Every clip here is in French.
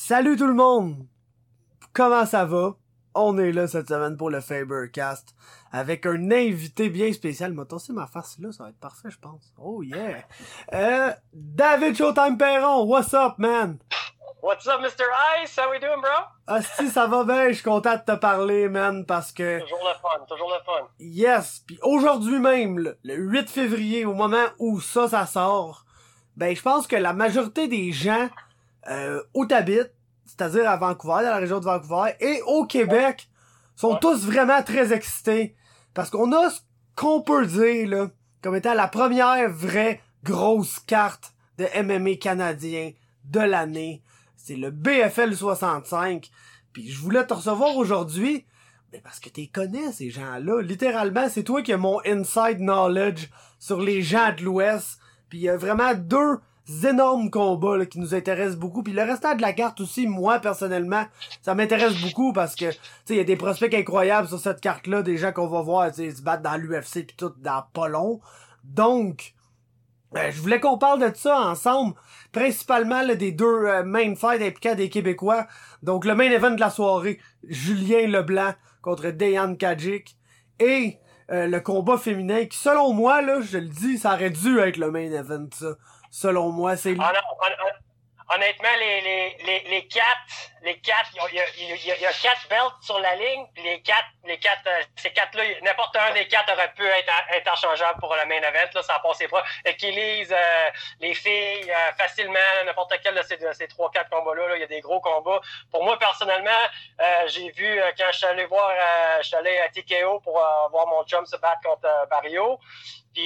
Salut tout le monde! Comment ça va? On est là cette semaine pour le Fabercast avec un invité bien spécial. M'a tossé ma face là, ça va être parfait je pense. Oh yeah! David Showtime Perron, what's up man? What's up Mr. Ice? How we doing bro? Ah si ça va bien, je suis content de te parler man parce que... Toujours le fun, toujours le fun. Yes! Puis aujourd'hui même, le 8 février, au moment où ça sort, ben je pense que la majorité des gens où t'habites, c'est-à-dire à Vancouver, dans la région de Vancouver, et au Québec, sont tous vraiment très excités. Parce qu'on a ce qu'on peut dire, là, comme étant la première vraie grosse carte de MMA canadien de l'année. C'est le BFL 65. Puis je voulais te recevoir aujourd'hui, mais parce que t'es connais, ces gens-là. Littéralement, c'est toi qui as mon inside knowledge sur les gens de l'Ouest. Puis il y a vraiment deux énormes combats là, qui nous intéressent beaucoup, puis le restant de la carte aussi, moi personnellement ça m'intéresse beaucoup parce que tu sais il y a des prospects incroyables sur cette carte là, des gens qu'on va voir tu sais se battre dans l'UFC puis tout dans pas long. Donc je voulais qu'on parle de ça ensemble, principalement là, des deux main fights impliquant des Québécois. Donc le main event de la soirée, Julien Leblanc contre Dayan Kadjik, et le combat féminin qui selon moi là, je le dis, ça aurait dû être le main event ça. Selon moi, c'est... Honnêtement, les quatre, il y a 4 belts sur la ligne, puis ces quatre-là, n'importe un des 4 aurait pu être interchangeable pour le main event, là, ça passait pas. Achilles, les filles, facilement, n'importe quel de ces 3-4 combats-là, là, il y a des gros combats. Pour moi, personnellement, j'ai vu, quand je suis allé à TKO pour voir mon chum se battre contre Barrio. Puis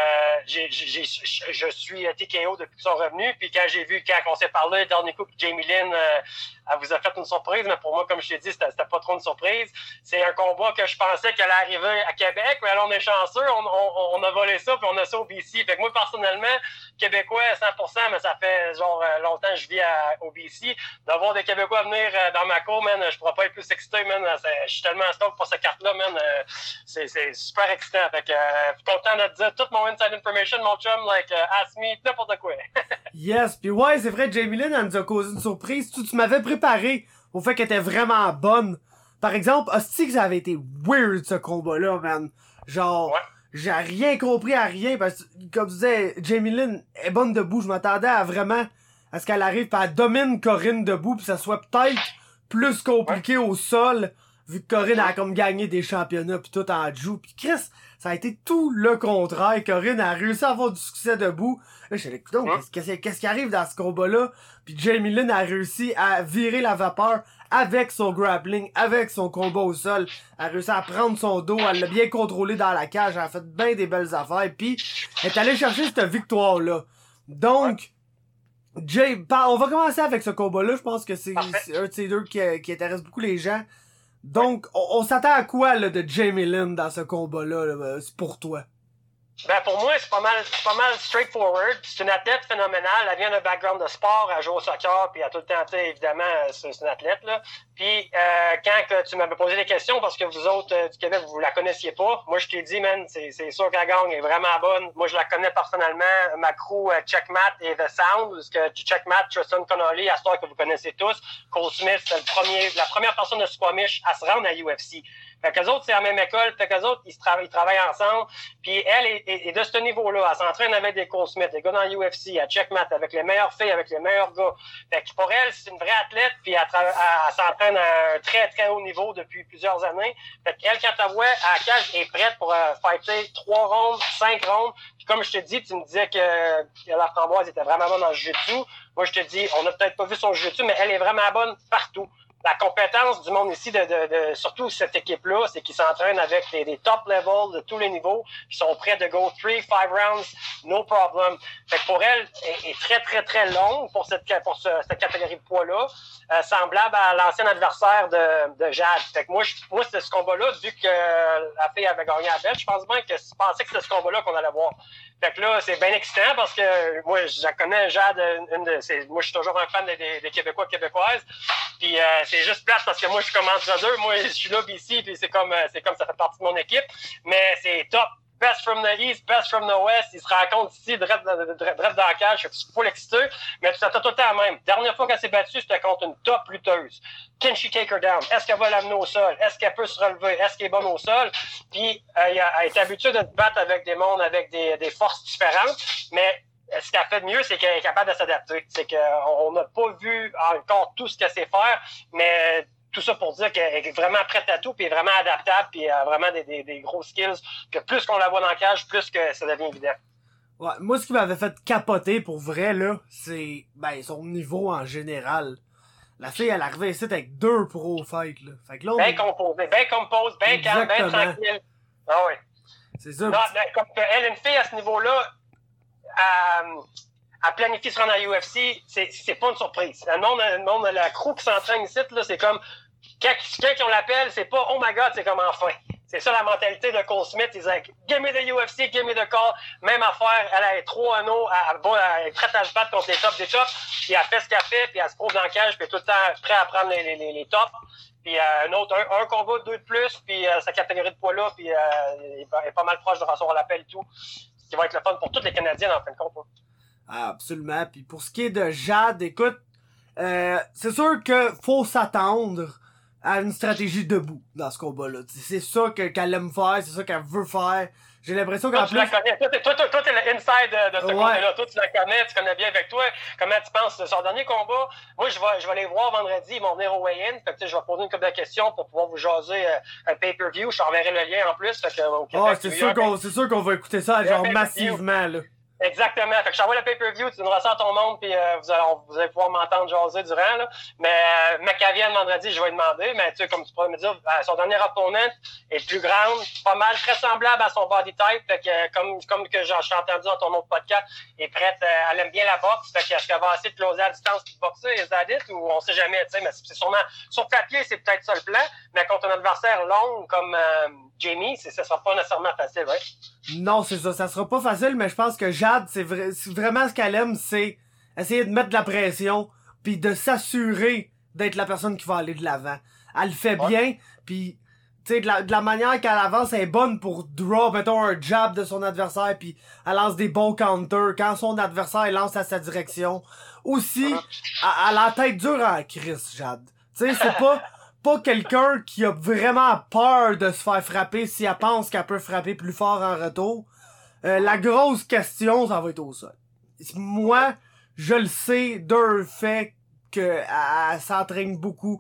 je suis à TKO depuis qu'ils sont revenus. Puis quand on s'est parlé, dernier coup, Jamie Lynn, elle vous a fait une surprise, mais pour moi, comme je t'ai dit, c'était pas trop une surprise. C'est un combat que je pensais qu'elle allait arriver à Québec, mais là, on est chanceux, on a volé ça, puis on a ça au BC. Fait que moi, personnellement, Québécois à 100%, mais ça fait genre longtemps que je vis au BC. D'avoir des Québécois venir dans ma cour, man, je pourrais pas être plus excité, man. Je suis tellement stoked pour cette carte-là, man. C'est super excitant. Fait que content de te dire toute mon inside information, mon chum, ask me n'importe quoi. Yes, puis ouais, c'est vrai, Jamie Lynn, elle nous a causé une surprise. Tu m'avais préparé au fait qu'elle était vraiment bonne. Par exemple, hostie que ça avait été weird, ce combat-là, man. Genre, ouais. J'ai rien compris à rien, parce que, comme tu disais, Jamie Lynn est bonne debout. Je m'attendais à ce qu'elle arrive pis elle domine Corinne debout, pis ça soit peut-être plus compliqué au sol, vu que Corinne a comme gagné des championnats pis tout en joue. Pis Chris, ça a été tout le contraire. Corinne a réussi à avoir du succès debout. Là, je suis là, qu'est-ce qui arrive dans ce combat-là? Puis Jamie Lynn a réussi à virer la vapeur avec son grappling, avec son combat au sol. Elle a réussi à prendre son dos, elle l'a bien contrôlé dans la cage, elle a fait bien des belles affaires. Puis elle est allée chercher cette victoire-là. Donc, on va commencer avec ce combat-là. Je pense que c'est un de ces deux qui intéresse beaucoup les gens. Donc, on s'attend à quoi là, de Jamie Lynn dans ce combat-là, là, pour toi? Ben pour moi, c'est pas mal straightforward. C'est une athlète phénoménale. Elle vient d'un background de sport, elle joue au soccer, puis elle a tout le temps, évidemment, c'est une athlète, là. Puis quand tu m'avais posé des questions, parce que vous autres du Québec, vous la connaissiez pas, moi je t'ai dit, man, c'est sûr qu'elle gagne, elle est vraiment bonne. Moi je la connais personnellement, ma crew Checkmat et The Sound, parce que Checkmat, Tristan Connolly, à ce temps que vous connaissez tous, Cole Smith, c'est la première personne de Squamish à se rendre à UFC. Fait qu'eux autres, c'est la même école. Fait qu'eux autres, ils travaillent ensemble. Puis elle est de ce niveau-là. Elle s'entraîne avec des Cole Smith, des gars dans l'UFC, à Checkmat, avec les meilleures filles, avec les meilleurs gars. Fait que pour elle, c'est une vraie athlète. Puis elle s'entraîne à un très, très haut niveau depuis plusieurs années. Fait qu'elle, quand elle voit à la cage, est prête pour fighter 3 rounds, 5 rounds. Puis comme je te dis, tu me disais que la Framboise était vraiment bonne dans le jiu-jitsu. Moi, je te dis, on n'a peut-être pas vu son jiu-jitsu, mais elle est vraiment bonne partout. La compétence du monde ici, surtout cette équipe-là, c'est qu'ils s'entraînent avec des top levels de tous les niveaux. Ils sont prêts de go 3-5 rounds, no problem. Fait que pour elle, est très, très, très longue pour cette catégorie de poids-là, semblable à l'ancien adversaire de Jade. Fait que moi, c'était ce combat-là, vu que la fille avait gagné à belle, je pense bien que je pensais que c'était ce combat-là qu'on allait voir. Fait que là, c'est bien excitant parce que moi, je la connais, Jade, moi, je suis toujours un fan des Québécois, Québécoises. Puis c'est juste plate parce que moi, je suis comme entre deux. Moi, je suis là ici, puis c'est comme ça fait partie de mon équipe. Mais c'est top. best from the east, best from the west. Ils se rencontrent ici, direct dans la cage. Je suis pas l'excité, mais ça t'a tout le temps même. Dernière fois qu'elle s'est battue, c'était contre une top lutteuse. Can she take her down? Est-ce qu'elle va l'amener au sol? Est-ce qu'elle peut se relever? Est-ce qu'elle est bonne au sol? Puis, elle est habituée de se battre avec des mondes avec des forces différentes, mais ce qu'elle fait de mieux, c'est qu'elle est capable de s'adapter. C'est qu'on n'a pas vu encore tout ce qu'elle sait faire, mais tout ça pour dire qu'elle est vraiment prête à tout, puis est vraiment adaptable, puis a vraiment des gros skills, que plus qu'on la voit dans le cage, plus que ça devient évident. Ouais, moi, ce qui m'avait fait capoter, pour vrai, là, c'est, son niveau en général. La fille, elle arrivait ici avec 2 pro fights, là. Fait que là, bien composé, bien compose, bien calme, bien tranquille. Ah oui. C'est ça. Non, comme elle, une fille à ce niveau-là, à planifier se rendre à UFC, c'est pas une surprise. Le monde, la crew qui s'entraîne ici, là, c'est comme, quand on l'appelle, c'est pas, oh my god, c'est comme enfin. C'est ça la mentalité de Cole Smith. Ils disent, give me the UFC, give me the call. Même affaire, elle est 3-1, elle est prête à se battre contre les tops des tops, puis elle fait ce qu'elle fait, puis elle se prouve dans le cage, puis elle est tout le temps prête à prendre les tops. Puis un combat, 2 de plus, puis sa catégorie de poids là, puis il est pas mal proche de recevoir l'appel et tout. Ce qui va être le fun pour toutes les Canadiennes en fin de compte. Ah, absolument. Puis pour ce qui est de Jade, écoute, c'est sûr que faut s'attendre à une stratégie debout dans ce combat-là. C'est ça qu'elle aime faire, c'est ça qu'elle veut faire. J'ai l'impression qu'en plus... Tu la connais. Toi, t'es l'inside de ce combat-là. Toi, tu la connais, tu connais bien avec toi. Comment tu penses de son dernier combat? Moi, je vais les voir vendredi. Ils vont venir au weigh-in. Fait que, je vais poser une couple de questions pour pouvoir vous jaser un pay-per-view. Je t'enverrai le lien en plus. Fait que, au Québec, c'est sûr qu'on va écouter ça, genre massivement, là. Exactement. Fait que je t'envoie le pay-per-view, tu donneras ça à ton monde, puis vous allez pouvoir m'entendre jaser durant, là. Mais Macavienne, vendredi, je vais lui demander, mais tu sais, comme tu pourrais me dire, son dernier opponent est plus grande, pas mal, très semblable à son body type, fait que comme que j'ai entendu dans ton autre podcast, est prête, elle aime bien la boxe, fait que est-ce qu'elle va essayer de closer à distance puis de boxer, Zadit, ou on sait jamais, tu sais, mais c'est sûrement, sur papier, c'est peut-être ça le plan, mais contre un adversaire long comme Jamie, ça sera pas nécessairement facile, ouais. Non, c'est ça sera pas facile, mais je pense que Jade, c'est vraiment ce qu'elle aime, c'est essayer de mettre de la pression, puis de s'assurer d'être la personne qui va aller de l'avant. Elle le fait bien, puis tu sais, de la manière qu'elle avance, elle est bonne pour draw, mettons, un jab de son adversaire, puis elle lance des bons counters quand son adversaire lance à sa direction. Aussi, elle a la tête dure en crise, Jade. Tu sais, c'est pas quelqu'un qui a vraiment peur de se faire frapper si elle pense qu'elle peut frapper plus fort en retour. La grosse question, ça va être au sol. Moi, je le sais d'un fait qu'elle s'entraîne beaucoup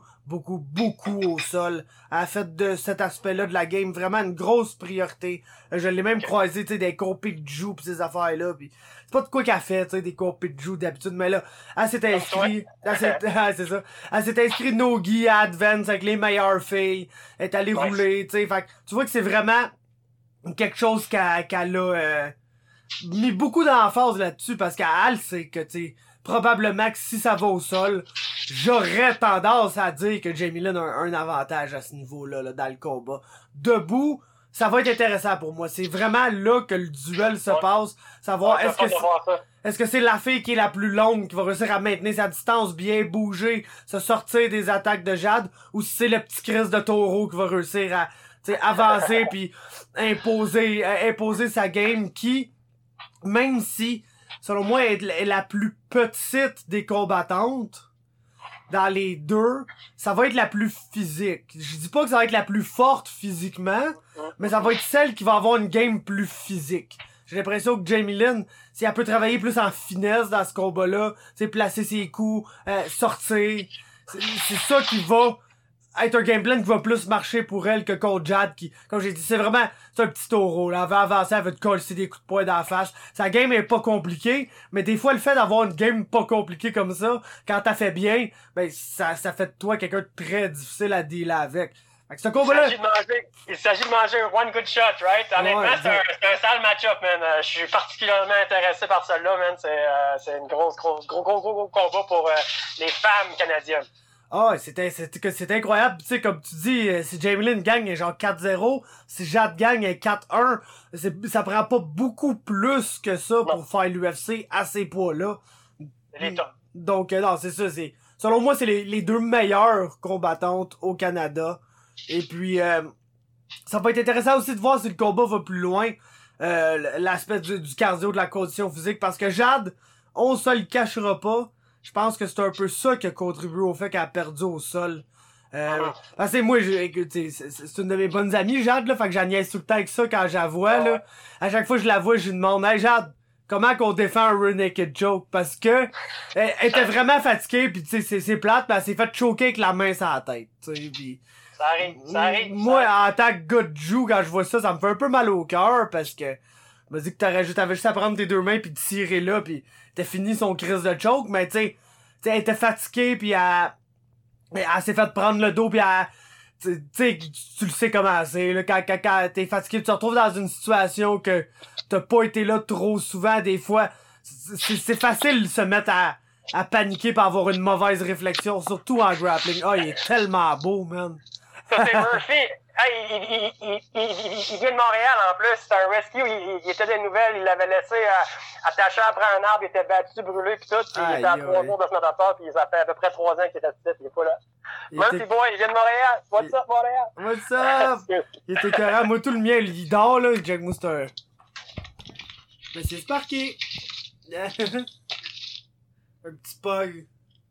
au sol. Elle a fait de cet aspect-là de la game vraiment une grosse priorité. Je l'ai même croisé, tu sais, des cours Pidgeot pis ces affaires-là, pis c'est pas de quoi qu'elle fait, tu sais, des cours Pidgeot d'habitude, mais là, elle s'est inscrite, c'est ça. Elle s'est inscrite Nogi à Advance avec les meilleures filles. Elle est allée rouler, tu sais, fait tu vois que c'est vraiment quelque chose qu'elle a, mis beaucoup d'emphase là-dessus parce qu'elle sait que, tu sais, probablement que si ça va au sol, j'aurais tendance à dire que Jamie Lynn a un avantage à ce niveau-là, là, dans le combat. Debout, ça va être intéressant pour moi. C'est vraiment là que le duel se passe. Savoir est-ce que c'est la fille qui est la plus longue qui va réussir à maintenir sa distance, bien bouger, se sortir des attaques de Jade, ou si c'est le petit Chris de Taureau qui va réussir à avancer puis imposer sa game qui, même si selon moi, est la plus petite des combattantes dans les deux, ça va être la plus physique. Je dis pas que ça va être la plus forte physiquement, mais ça va être celle qui va avoir une game plus physique. J'ai l'impression que Jamie Lynn, si elle peut travailler plus en finesse dans ce combat-là, placer ses coups, sortir, c'est ça qui va être un game plan qui va plus marcher pour elle que contre Jade qui, comme j'ai dit, c'est un petit taureau, là. Elle va avancer, elle va te coller des coups de poing dans la face. Sa game est pas compliquée, mais des fois, le fait d'avoir une game pas compliquée comme ça, quand t'as fait bien, ben, ça fait de toi quelqu'un de très difficile à dealer avec. Fait que ce combat-là... Il s'agit de manger un one good shot, right? Honnêtement, c'est un sale match-up, man. Je suis particulièrement intéressé par celle-là, man. C'est une gros combat pour les femmes canadiennes. Ah, c'est incroyable. Tu sais, comme tu dis, si Jamie Lynn gagne genre 4-0, si Jade gagne 4-1, ça prend pas beaucoup plus que ça pour faire l'UFC à ces poids-là. Donc, non, c'est ça. Selon moi, c'est les deux meilleures combattantes au Canada. Et puis, ça va être intéressant aussi de voir si le combat va plus loin. l'aspect du cardio, de la condition physique, parce que Jade, on se le cachera pas, je pense que c'est un peu ça qui a contribué au fait qu'elle a perdu au sol. Parce que moi, écoute, c'est une de mes bonnes amies, Jade, là, fait que j'en niaise tout le temps avec ça quand je la vois, là. À chaque fois que je la vois, je lui demande, hey Jade, comment qu'on défend un rear naked choke? Parce que elle était vraiment fatiguée, pis tu sais, c'est plate, pis elle s'est fait choquer avec la main sur la tête, tu sais, pis... Ça arrive. Moi, en tant que gars de joue, quand je vois ça, ça me fait un peu mal au cœur, parce que... Je me dis que t'avais juste à prendre tes deux mains pis tirer là, pis t'as fini son crise de choke, mais tu sais, elle était fatiguée, pis elle s'est fait prendre le dos, pis elle... Tu sais, tu le sais comment c'est, là, quand t'es fatigué, tu te retrouves dans une situation que t'as pas été là trop souvent, des fois, c'est facile de se mettre à paniquer par avoir une mauvaise réflexion, surtout en grappling. Ah, il est tellement beau, man. Ça, c'est Murphy. Hey, il vient de Montréal en plus, c'est un rescue, il était des nouvelles, il l'avait laissé attaché après un arbre, il était battu, brûlé pis tout, pis il était à 3 jours de se mettre à terre, pis ça fait à peu près 3 ans qu'il était assis, il est pas là. Murphy boy, il vient de Montréal. What's up, Montréal? What's up? Il était carré. Moi, tout le mien, il dort, là. Jack Mooster. Mais c'est Sparky. Un petit pug.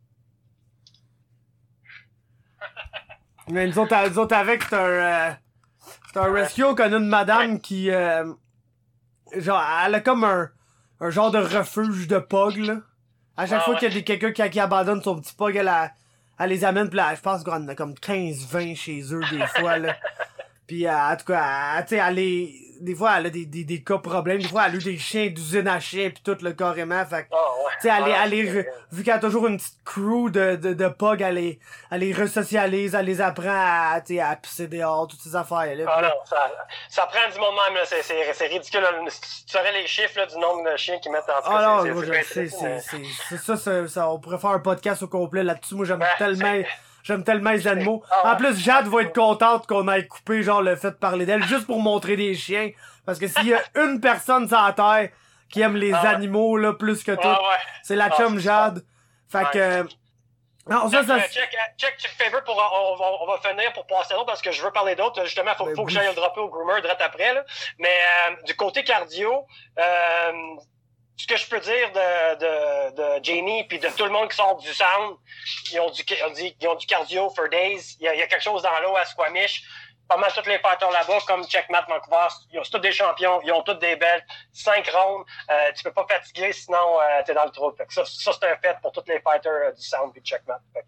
Mais nous autres avec, c'est un rescue. On connaît une madame qui, genre, elle a comme un genre de refuge de pug, là. À chaque fois qu'il y a quelqu'un qui abandonne son petit pug, elle les amène, pis là, je pense qu'on en a comme 15-20 chez eux, des fois, là. Pis, en tout cas, tu sais, des fois, elle a des cas problèmes. Des fois, elle a eu des chiens d'usine à chiens pis tout, le carrément. Fait que, tu sais, vu qu'elle a toujours une petite crew de pug, elle les resocialise, elle les apprend à pisser dehors, toutes ces affaires-là. Ah non, ça prend du monde même, là. C'est ridicule, là. Tu saurais les chiffres, là, du nombre de chiens qu'ils mettent en place. Ah non, c'est ça, on pourrait faire un podcast au complet là-dessus. Moi, j'aime tellement les animaux. En plus, Jade va être contente qu'on ait coupé, genre, le fait de parler d'elle, juste pour montrer des chiens. Parce que s'il y a une personne sur la terre qui aime les animaux, là, plus que tout, c'est la chum Jade. Fait que... Non, check favor pour, on va finir pour passer l'autre parce que je veux parler d'autres. Justement, faut que j'aille le dropper au groomer direct après, là. Mais, du côté cardio, ce que je peux dire de Jamie puis de tout le monde qui sort du sound, ils ont du cardio for days. Il y a quelque chose dans l'eau à Squamish. Pas mal tous les fighters là-bas, comme Checkmat Vancouver, ils ont tous des champions, ils ont tous des belts, 5 rounds, tu peux pas fatiguer, sinon t'es dans le trou. Fait que ça c'est un fait pour tous les fighters du Sound puis Checkmat. Fait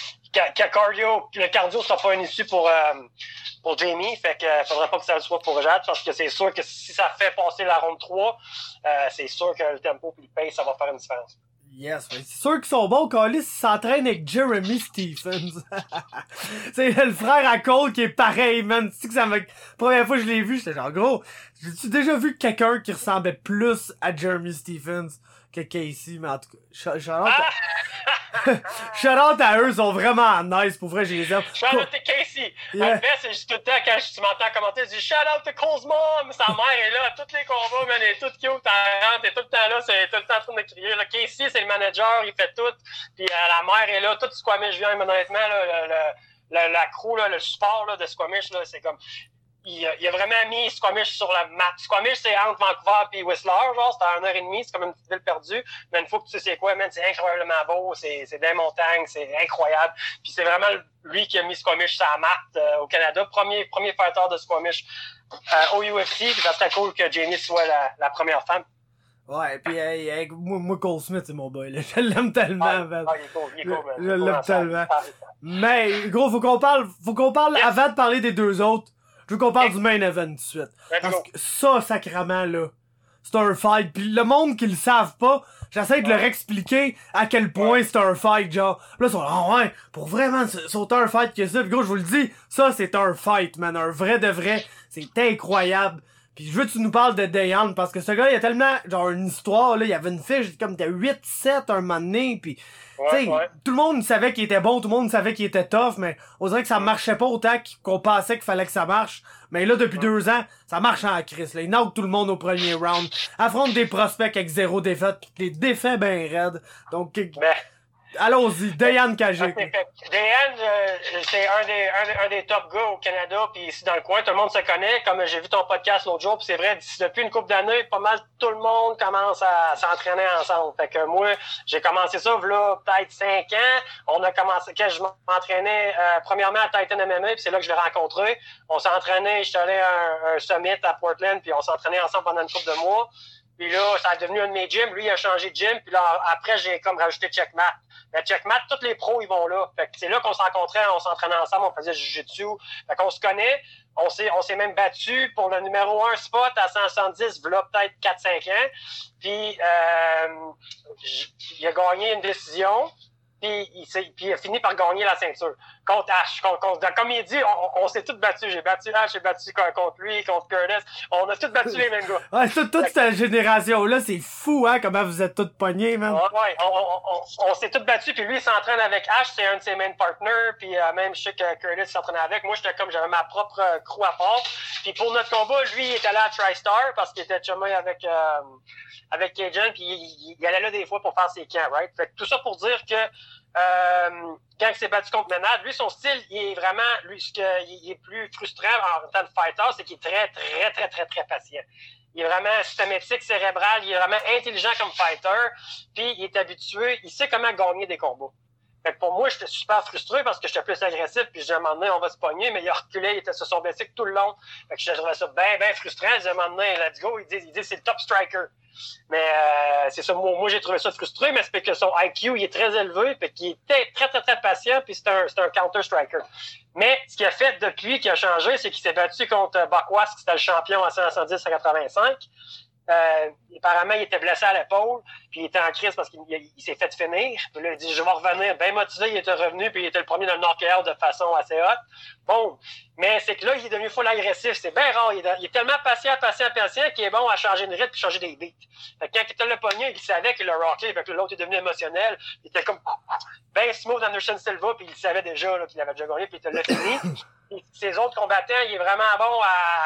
que le cardio sera pas une issue pour Jamie, fait que faudrait pas que ça le soit pour Jade, parce que c'est sûr que si ça fait passer la ronde 3, c'est sûr que le tempo puis le pace, ça va faire une différence. Yes, mais c'est sûr qu'ils sont bons, Callis, ils s'entraînent avec Jeremy Stephens. C'est le frère à Cole qui est pareil, man. Tu sais que ça m'a... Première fois que je l'ai vu, j'étais genre, gros, j'ai-tu déjà vu quelqu'un qui ressemblait plus à Jeremy Stephens que Casey, mais en tout cas, shout-out à eux, ils sont vraiment nice, pour vrai, j'ai les aime. Shout-out à Casey! En fait, c'est juste tout le temps, quand tu m'entends commenter, je dis shout-out to Cole's mom! Sa mère est là, à tous les combats, man, elle est toute cute, elle rentre, elle est tout le temps là, c'est tout le temps en train de crier. Là, Casey, c'est le manager, il fait tout, puis la mère est là, tout Squamish vient, honnêtement, là, la crew, là, le support là, de Squamish, là, c'est comme... Il a vraiment mis Squamish sur la map. Squamish, c'est entre Vancouver et Whistler, genre, c'est à 1h30, c'est comme une petite ville perdue. Mais une fois que tu sais c'est quoi, man, c'est incroyablement beau, c'est des montagnes, c'est incroyable. Puis c'est vraiment lui qui a mis Squamish sur la map au Canada. Premier fighter de Squamish au UFC, puis ça serait cool que Jamie soit la première femme. Ouais, pis moi Cole Smith, c'est mon boy, là. Je l'aime tellement, man. Il est cool, man. Je l'aime tellement. Mais, gros, faut qu'on parle avant de parler des deux autres. Je veux qu'on parle du main event tout de suite. Parce que ça, sacrément, là, c'est un fight. Pis le monde qui le savent pas, j'essaie de leur expliquer à quel point c'est un fight, genre. Là, ils sont là, oh ouais, pour vraiment sauter un fight que ça. Pis gros, je vous le dis, ça, c'est un fight, man. Un vrai de vrai. C'est incroyable. Pis je veux que tu nous parles de Dayan, parce que ce gars, il a tellement, genre, une histoire, là, il y avait une fiche, comme t'as 8-7 un moment donné, pis, tu sais, tout le monde savait qu'il était bon, tout le monde savait qu'il était tough, mais on dirait que ça marchait pas autant qu'on pensait qu'il fallait que ça marche. Mais là, depuis 2 ans, ça marche en crise, là. Il knock tout le monde au premier round, affronte des prospects avec 0 défaite, pis les défait ben raide. Donc, allons-y, Dayan Kajic. Dayan, c'est un des top gars au Canada, puis ici dans le coin, tout le monde se connaît. Comme j'ai vu ton podcast l'autre jour, puis c'est vrai, depuis une couple d'années, pas mal tout le monde commence à s'entraîner ensemble. Fait que moi, j'ai commencé ça, là, peut-être 5 ans. On a commencé, quand je m'entraînais, premièrement à Titan MMA, puis c'est là que je l'ai rencontré. On s'est entraîné, j'étais allé à un summit à Portland, puis on s'est entraîné ensemble pendant une couple de mois. Puis là, ça a devenu un de mes gyms. Lui, il a changé de gym. Puis là, après, j'ai comme rajouté Checkmat. Mais Checkmat, tous les pros, ils vont là. Fait que c'est là qu'on se rencontrait, on s'entraînait ensemble, on faisait jiu-jitsu. Fait qu'on se connaît. On s'est même battu pour le numéro 1 spot à 170, voilà peut-être 4-5 ans. Puis, il a gagné une décision. Puis il a fini par gagner la ceinture. Contre Ash. Comme il dit, on s'est tous battus. J'ai battu Ash, j'ai battu contre lui, contre Curtis. On a tous battu les mêmes gars. Ouais, toute cette génération-là, c'est fou, hein, comment vous êtes tous pognés, man. Ouais, on s'est tous battus, puis lui, il s'entraîne avec Ash, c'est un de ses main partners, puis même je sais que Curtis s'entraînait avec. Moi, j'avais ma propre crew à part. Puis pour notre combat, lui, il était allé à TriStar, parce qu'il était chumé avec Cajun, puis il allait là des fois pour faire ses camps, right? Fait que tout ça pour dire que quand il s'est battu contre Ménard, lui, son style, il est vraiment, il est plus frustrant en tant que fighter, c'est qu'il est très, très, très, très, très patient. Il est vraiment systématique, cérébral, il est vraiment intelligent comme fighter, puis il est habitué, il sait comment gagner des combats. Fait que pour moi, j'étais super frustré parce que j'étais plus agressif, puis j'ai demandé, on va se pogner, mais il a reculé, il se sont blessés tout le long. Fait que je trouvais ça bien frustrant. J'ai demandé, let's go, il dit c'est le top striker. Mais c'est ça, moi j'ai trouvé ça frustré, mais c'est que son IQ il est très élevé, puis qu'il était très très très patient, puis c'est un counter striker. Mais ce qu'il a fait depuis qui a changé, c'est qu'il s'est battu contre Bakwas, qui était le champion à 110 à 85. Apparemment, il était blessé à l'épaule, puis il était en crise parce qu'il s'est fait finir. Puis là, il dit, je vais revenir. Bien motivé, il était revenu, puis il était le premier dans le knockout de façon assez haute. Bon, mais c'est que là, il est devenu full agressif. C'est bien rare. Il est tellement patient qu'il est bon à changer de rythme puis changer des beats. Fait que quand il était le pogné, il savait qu'il l'a rocké. Fait que l'autre est devenu émotionnel. Il était comme bien smooth Anderson Silva, puis il savait déjà qu'il avait déjà gagné, puis il l'a fini. Ses autres combattants, il est vraiment bon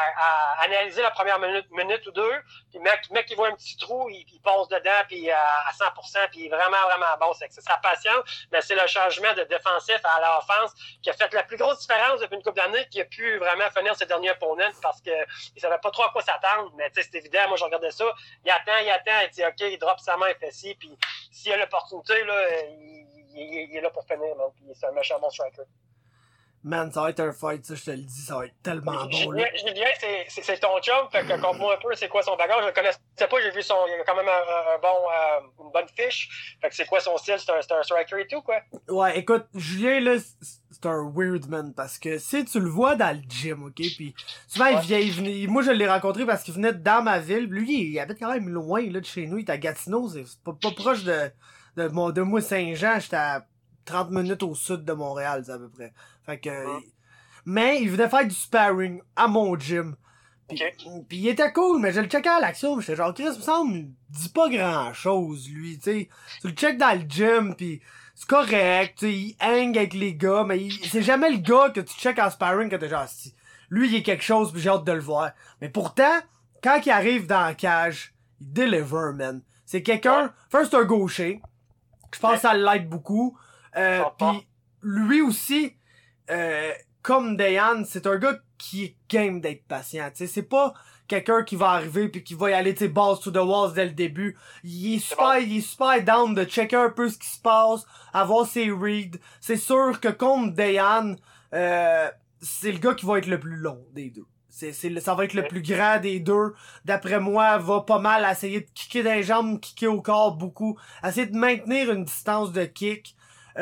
à analyser la première minute ou deux. Puis mec qui voit un petit trou, il passe dedans puis à 100%, puis il est vraiment, vraiment bon. C'est sa patience, mais c'est le changement de défensif à l'offense qui a fait la plus grosse différence depuis une couple d'années, qui a pu vraiment finir ses derniers opponents parce que il savait pas trop à quoi s'attendre. Mais tu sais, c'est évident, moi je regardais ça. Il attend, il dit OK, il drop sa main, il fait ci, puis s'il a l'opportunité, là, il est là pour finir, man. Puis c'est un méchant bon striker. Man, ça va être un fight, ça, je te le dis, ça va être tellement bon. Julien, c'est ton chum, fait que compte-moi un peu c'est quoi son bagage. Je le connaissais pas, j'ai vu il a quand même une bonne fiche. Fait que c'est quoi son style, c'est un striker et tout, quoi. Ouais, écoute, Julien, là, c'est un weird man, parce que si tu le vois dans le gym, ok, pis souvent il venait, moi je l'ai rencontré parce qu'il venait dans ma ville, lui il habite quand même loin, là, de chez nous, il est à Gatineau, c'est pas proche de moi Saint-Jean, j'étais à 30 minutes au sud de Montréal, à peu près. Fait que, mais il venait faire du sparring à mon gym. Pis il était cool, mais je le checkais à l'action, j'étais genre, Chris, me semble, il dit pas grand chose, lui, tu sais. Tu le check dans le gym, pis c'est correct, tu sais, il hang avec les gars, mais c'est jamais le gars que tu check en sparring que t'es genre, si. Lui, il est quelque chose, pis j'ai hâte de le voir. Mais pourtant, quand il arrive dans la cage, il deliver, man. C'est quelqu'un, first, c'est un gaucher. Je pense que ça l'aide beaucoup. Pis lui aussi, comme Dayan, c'est un gars qui est game d'être patient, tu sais, c'est pas quelqu'un qui va arriver puis qui va y aller, tu sais, balls to the walls dès le début. Il est super down de checker un peu ce qui se passe, avoir ses reads. C'est sûr que contre Dayan, c'est le gars qui va être le plus long des deux. Ça va être le plus grand des deux. D'après moi, va pas mal essayer de kicker dans les jambes, kicker au corps beaucoup. Essayer de maintenir une distance de kick.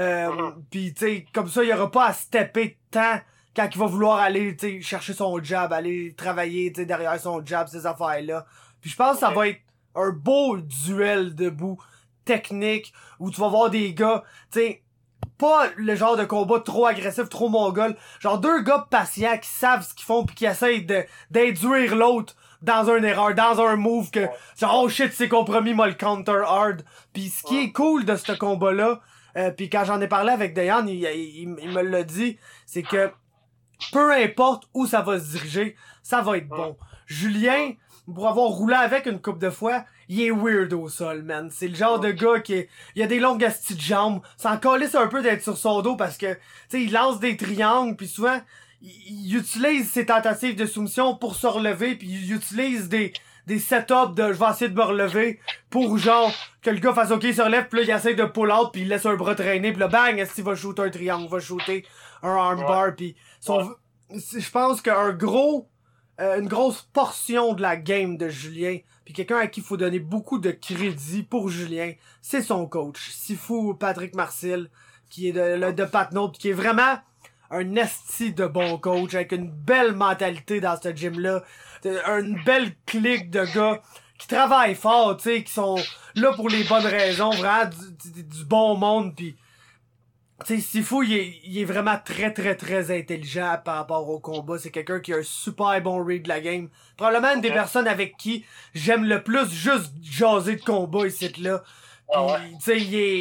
Pis tu sais, comme ça, il y aura pas à stepper tant quand il va vouloir aller, tu sais, chercher son jab, aller travailler, tu sais, derrière son jab, ces affaires-là. Puis je pense que ça va être un beau duel debout, technique, où tu vas voir des gars, tu sais, pas le genre de combat trop agressif, trop mongol, genre deux gars patients qui savent ce qu'ils font pis qui essayent d'induire l'autre dans une erreur, dans un move que, genre, oh shit, c'est compromis, moi le counter hard. Pis ce qui est cool de ce combat-là, puis quand j'en ai parlé avec Dayan, il me l'a dit, c'est que peu importe où ça va se diriger, ça va être bon. Julien, pour avoir roulé avec une couple de fois, il est weird au sol, man. C'est le genre de gars il a des longues astis de jambes. Ça en calisse un peu d'être sur son dos parce que, tu sais, il lance des triangles, puis souvent, il utilise ses tentatives de soumission pour se relever, puis il utilise des setups de je vais essayer de me relever pour genre que le gars fasse OK, il se relève, puis là il essaie de pull out, puis il laisse un bras traîner, puis là bang, est-ce qu'il va shooter un triangle, va shooter un armbar, puis je pense qu'un une grosse portion de la game de Julien, puis quelqu'un à qui il faut donner beaucoup de crédit pour Julien, c'est son coach, Sifu Patrick Marcel, qui est de Patnaud, qui est vraiment un esti de bon coach, avec une belle mentalité dans ce gym-là, une belle clique de gars qui travaillent fort, tu sais, qui sont là pour les bonnes raisons, vraiment du bon monde, pis tu sais, Sifu, il est vraiment très très très intelligent par rapport au combat. C'est quelqu'un qui a un super bon read de la game. Probablement une des personnes avec qui j'aime le plus juste jaser de combat ici là. Tu sais,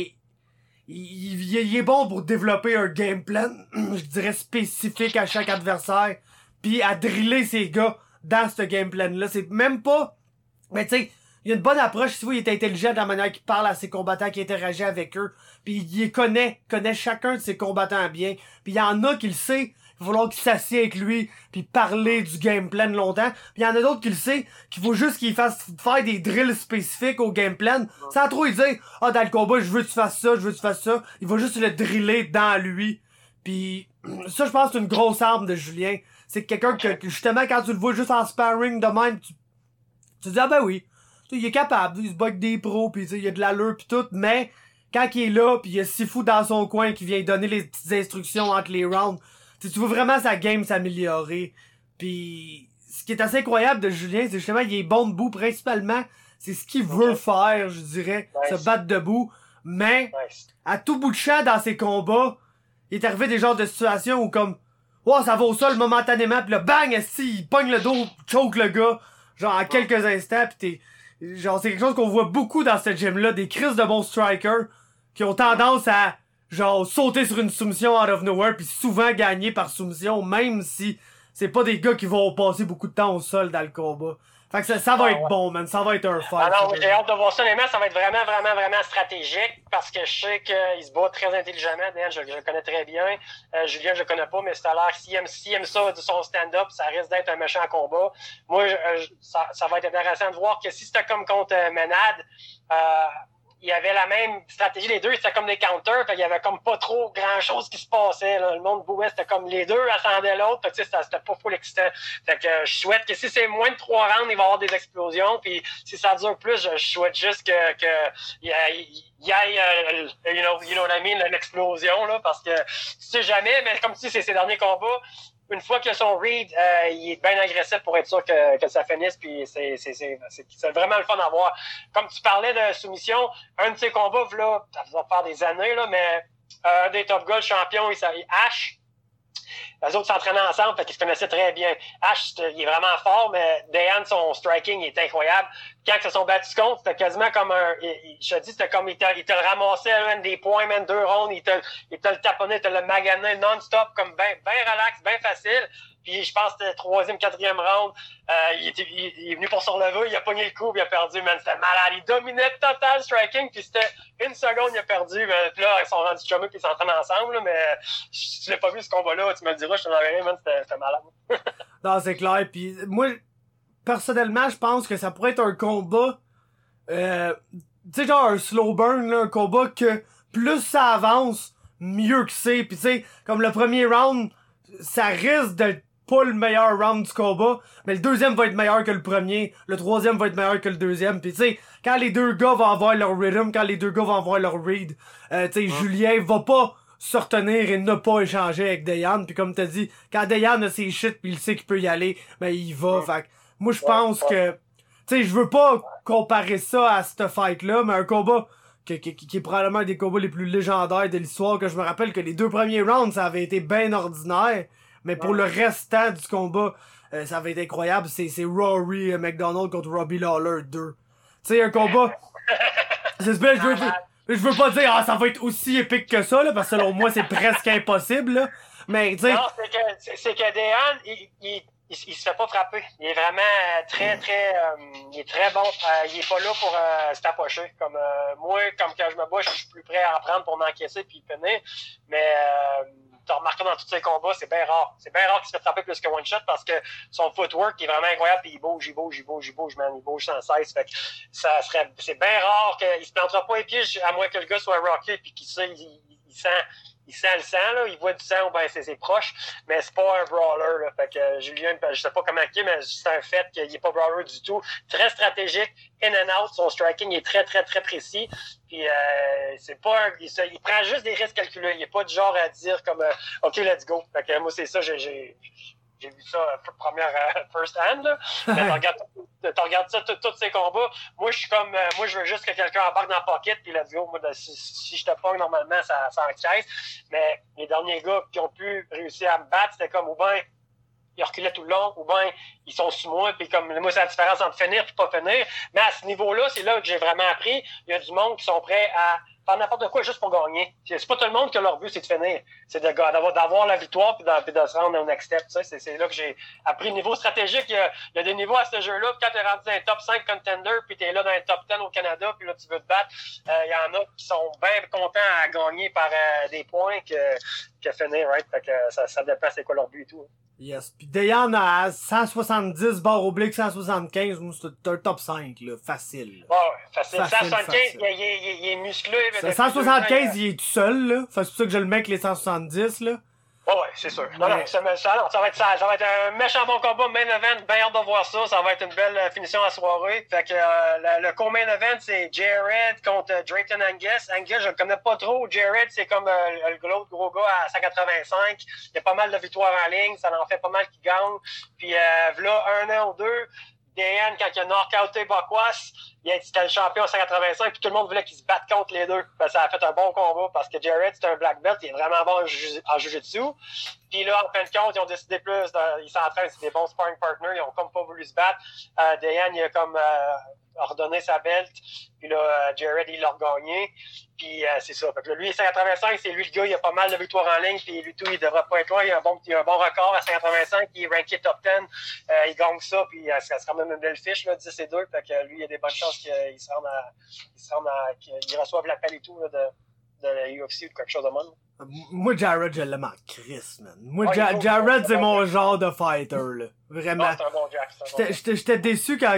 il est bon pour développer un game plan, je dirais spécifique à chaque adversaire, puis à driller ses gars dans ce game plan là. C'est même pas, mais tu sais, il a une bonne approche. Si vous, il est intelligent de la manière qu'il parle à ses combattants, qu'il interagit avec eux. Puis il connaît chacun de ses combattants bien. Puis il y en a qui le sait, il va falloir qu'il s'assied avec lui, puis parler du game plan longtemps. Puis il y en a d'autres qui le sait, qu'il faut juste qu'il fasse faire des drills spécifiques au game plan, sans trop lui dire « Ah, dans le combat, je veux que tu fasses ça, je veux que tu fasses ça. » Il va juste le driller dans lui. Puis ça, je pense que c'est une grosse arme de Julien. C'est quelqu'un que justement, quand tu le vois juste en sparring de même, tu dis « Ah ben oui. » Il est capable, il se bat avec des pros, pis il a de l'allure pis tout, mais quand il est là, pis il y a Sifu dans son coin qui vient donner les petites instructions entre les rounds, tu vois vraiment sa game s'améliorer. Pis ce qui est assez incroyable de Julien, c'est justement il est bon debout principalement, c'est ce qu'il veut faire, je dirais, se battre debout, mais à tout bout de champ dans ses combats, il est arrivé des genres de situations où comme oh ça va au sol momentanément, pis là bang, il pogne le dos, choke le gars, genre en quelques instants, pis t'es genre, c'est quelque chose qu'on voit beaucoup dans cette gym-là, des crises de bons strikers qui ont tendance à, genre, sauter sur une soumission out of nowhere puis souvent gagner par soumission, même si c'est pas des gars qui vont passer beaucoup de temps au sol dans le combat. Fait que ça va être bon, man. Ça va être un fight. Ah non, j'ai hâte de voir ça, les mecs. Ça va être vraiment, vraiment, vraiment stratégique parce que je sais qu'il se bat très intelligemment. Dan, je le connais très bien. Julien, je le connais pas, mais ça a l'air s'il aime ça de son stand-up, ça risque d'être un méchant combat. Moi, ça va être intéressant de voir que si c'était comme contre Menad, il y avait la même stratégie, les deux, c'était comme des counters, fait qu'il y avait comme pas trop grand-chose qui se passait, là. Le monde bouait, c'était comme les deux attendaient l'autre, fait que c'était pas full excitant. Fait que je souhaite que si c'est moins de 3 rounds, il va y avoir des explosions, puis si ça dure plus, je souhaite juste que il y ait, you know what I mean, l'explosion, là, parce que tu sais jamais, mais comme tu dis, c'est ses derniers combats. Une fois que son read, il est bien agressif pour être sûr que ça finisse, puis c'est vraiment le fun à voir. Comme tu parlais de soumission, un de ses combats, là, ça va faire des années, là, mais un des Top Gold champions, il s'appelle Ash. Les autres s'entraînaient ensemble, fait qu'ils se connaissaient très bien. Ash, il est vraiment fort, mais Dayan, son striking, il est incroyable. Quand ils se sont battus contre, c'était quasiment comme je te dis, c'était comme, il te le ramassait, man, des points, man, 2 rounds, il te le taponnait, il te le maganait non-stop, comme ben relax, ben facile. Puis je pense que c'était le 3e, 4e round, il est venu pour se relever, il a pogné le coup, puis il a perdu, man, c'était malade. Il dominait total striking, puis c'était 1 seconde, il a perdu, mais puis là, ils sont rendus chumés, puis ils s'entraînent ensemble, là, mais si tu l'as pas vu ce combat-là, tu me le diras, je te l'enverrai, man, c'était malade. Non, c'est clair, puis moi, personnellement, je pense que ça pourrait être un combat, tu sais, genre un slow burn, là, un combat que plus ça avance, mieux que c'est, puis tu sais, comme le premier round, ça risque d'être pas le meilleur round du combat, mais le deuxième va être meilleur que le premier, le troisième va être meilleur que le deuxième, pis tu sais, quand les deux gars vont avoir leur rhythm, quand les deux gars vont avoir leur read, tu sais, Julien va pas se retenir et ne pas échanger avec Dayan, pis comme t'as dit, quand Dayan a ses shit pis il sait qu'il peut y aller, ben il va, fait moi je pense que, tu sais, je veux pas comparer ça à cette fight-là, mais un combat qui est probablement un des combats les plus légendaires de l'histoire, que je me rappelle que les 2 premiers rounds, ça avait été bien ordinaire, mais pour le restant du combat, ça avait été incroyable. C'est Rory McDonald contre Robbie Lawler 2. Tu sais, un combat... je veux pas dire ça va être aussi épique que ça, là, parce que selon moi, c'est presque impossible, là. Mais, tu sais... Non, c'est que Dayan, il se fait pas frapper. Il est vraiment il est très bon. Il est pas là pour se tapocher. Comme moi, comme quand je me bats, je suis plus prêt à en prendre pour m'encaisser puis finir. Mais t'as remarqué dans tous ses combats, c'est bien rare. C'est bien rare qu'il se fait frapper plus que one shot parce que son footwork est vraiment incroyable puis il bouge, man. Il bouge sans cesse. Fait que c'est bien rare qu'il se plantera pas les pieds à moins que le gars soit rocké puis qu'il sait, il sent le sang, là, il voit du sang ou ben c'est proche, mais c'est pas un brawler. Là. Fait que Julien, je sais pas comment il est, mais c'est un fait qu'il est pas brawler du tout. Très stratégique, in and out, son striking est très, très, très précis. Puis c'est pas il prend juste des risques calculés. Il est pas du genre à dire comme OK, let's go. Fait que moi, c'est ça, j'ai vu ça première first hand, là. Mais tu regardes ça, tous ces combats. Moi, je suis comme, moi, je veux juste que quelqu'un embarque dans le pocket, puis let's go. Moi, si je te pogne, normalement, ça encaisse. Mais les derniers gars qui ont pu réussir à me battre, c'était comme, ou bien, ils reculaient tout le long, ou bien, ils sont sous moi, puis comme, moi, c'est la différence entre finir et pas finir. Mais à ce niveau-là, c'est là que j'ai vraiment appris. Il y a du monde qui sont prêts à faire n'importe quoi juste pour gagner. C'est pas tout le monde que leur but, c'est de finir. C'est d'avoir la victoire puis de se rendre au next step. C'est là que j'ai appris. Niveau stratégique, il y a des niveaux à ce jeu-là. Puis quand t'es rendu dans un top 5 contender, puis t'es là dans un top 10 au Canada, puis là, tu veux te battre, il y en a qui sont bien contents à gagner par des points que finir, right? Fait que ça dépend c'est quoi leur but et tout. Hein. Yes. Pis Dayan à 170 barre oblique 175, c'est un top 5, là. Facile. Ouais, facile. 175, il est musclé. 175, il est tout seul, là. Fait que c'est pour ça que je le mets avec les 170, là. Ouais, c'est sûr. Non, ça va être un méchant bon combat, main event, bien hâte de voir ça. Ça va être une belle finition à la soirée. Fait que le co-main event, c'est Jared contre Drayton Angus. Angus, je le connais pas trop. Jared, c'est comme l'autre gros gars à 185. Il y a pas mal de victoires en ligne. Ça en fait pas mal qui gagne. Puis là, 1 an ou 2, Dan, quand il a knockouté Bakwas, c'était le champion à 185, puis tout le monde voulait qu'il se batte contre les deux. Ben, ça a fait un bon combat parce que Jared, c'est un black belt, il est vraiment bon en jiu-jitsu. Puis là, en fin de compte, ils ont décidé ils s'entraînent, c'est des bons sparring partners, ils ont comme pas voulu se battre. Dayan, il a comme ordonné sa belt, puis là, Jared, il l'a regagné. Puis c'est ça. Fait que là, lui, 185, c'est lui le gars, il a pas mal de victoires en ligne, puis lui tout, il devrait pas être loin. Il a un bon record à 185, il est ranké top 10. Il gagne ça, puis ça sera même une belle fiche, là, 10 et 2. Fait que lui, il a des bonnes chances qu'il qu'il reçoive l'appel et tout là, de la UFC ou quelque chose de même. Moi, Jared, je l'aime en Chris, man. Moi, Jared, c'est mon genre de fighter, là. Vraiment. Ah, c'est un bon Jack. J'étais déçu quand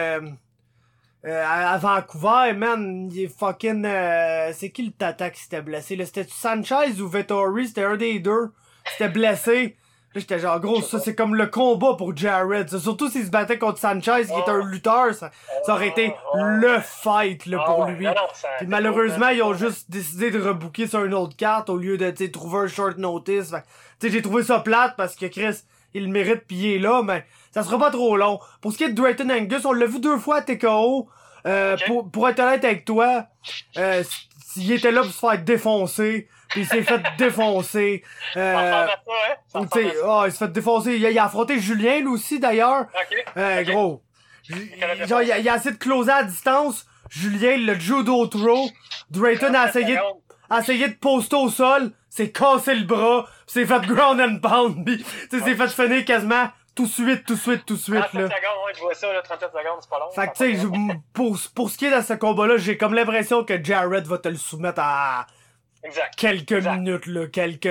à Vancouver, man, il est fucking... c'est qui le tata qui s'était blessé, là? C'était Sanchez ou Vettori? C'était un des deux. C'était blessé. Là, j'étais genre, gros, ça, c'est comme le combat pour Jared. Surtout s'il se battait contre Sanchez, qui est un lutteur, ça aurait été le fight, là, pour lui. Puis malheureusement, ils ont juste décidé de rebooker sur une autre carte au lieu de, tu sais, trouver un short notice. Tu sais, j'ai trouvé ça plate parce que Chris, il le mérite pis il est là, mais ça sera pas trop long. Pour ce qui est de Drayton Angus, on l'a vu 2 fois à TKO. Pour être honnête avec toi, il était là pour se faire défoncer. Puis il s'est fait défoncer. Il s'est fait défoncer. Il a affronté Julien, lui aussi, d'ailleurs. Gros. Genre, il a essayé de closer à distance. Julien, le judo throw. Drayton a essayé de poster au sol. S'est cassé le bras. S'est fait ground and pound. Pis, s'est fait finir quasiment tout de suite, 37 là. secondes, je vois ça, là, 37 secondes, c'est pas long. Fait que, tu sais, pour ce qui est de ce combat-là, j'ai comme l'impression que Jared va te le soumettre à... Quelques minutes, là.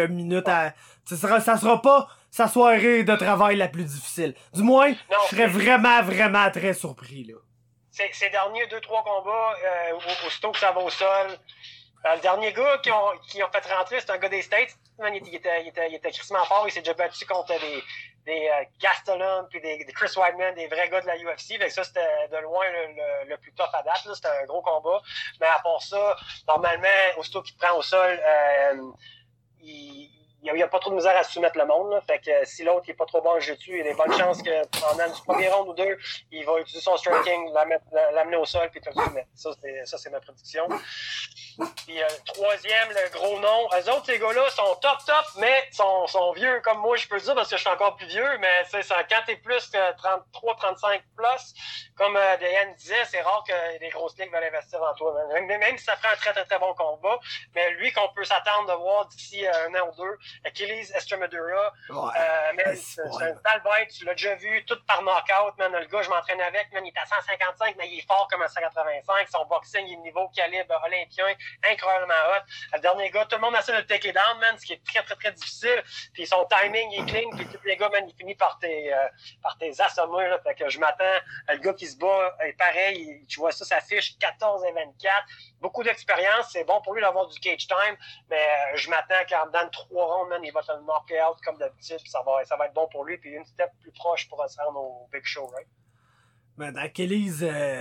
Ça sera pas sa soirée de travail la plus difficile. Du moins, je serais vraiment très surpris, là. Ces derniers 2-3 combats, aussitôt que ça va au sol, le dernier gars qui ont fait rentrer, c'est un gars des States. Il était crissement fort. Il s'est déjà battu contre des Gastelum puis des Chris Weidman, des vrais gars de la UFC. Fait que ça, c'était de loin le plus tough à date. C'était un gros combat. Mais à part ça, normalement, aussitôt qu'il prend au sol, il y a pas trop de misère à soumettre le monde. Là. Fait que si l'autre est pas trop bon en jeu dessus, il y a des bonnes chances que pendant le premier round ou 2, il va utiliser son striking, l'amener au sol puis tout le soumettre. Ça, c'est ma prédiction. Puis troisième, le gros nom. Eux autres, ces gars-là, sont top, mais sont vieux comme moi, je peux le dire, parce que je suis encore plus vieux, mais c'est ça, quand t'es plus que 33, 35 plus, comme Dayan disait, c'est rare que les grosses ligues veulent investir dans toi. Même si ça ferait un très bon combat, mais lui qu'on peut s'attendre de voir d'ici 1 an ou 2, Achilles Estremadura. Ouais. Man, c'est une sale bête, tu l'as déjà vu, tout par knockout, man. Le gars, je m'entraîne avec, man, il est à 155, mais il est fort comme à 185. Son boxing, il est niveau calibre olympien, incroyablement hot. Le dernier gars, tout le monde essaie de le take down, man, ce qui est très, très, très difficile. Puis son timing, il est clean, puis tous les gars, man, il finit par tes assommer, là. Fait que je m'attends à le gars qui se bat, et pareil, tu vois ça s'affiche 14-24. Beaucoup d'expérience, c'est bon pour lui d'avoir du cage time, mais je m'attends qu'en dedans de 3 rounds, man, il va te le knocker out comme d'habitude, puis ça va être bon pour lui, puis une step plus proche pour se rendre au Big Show, right? Man, Achilles,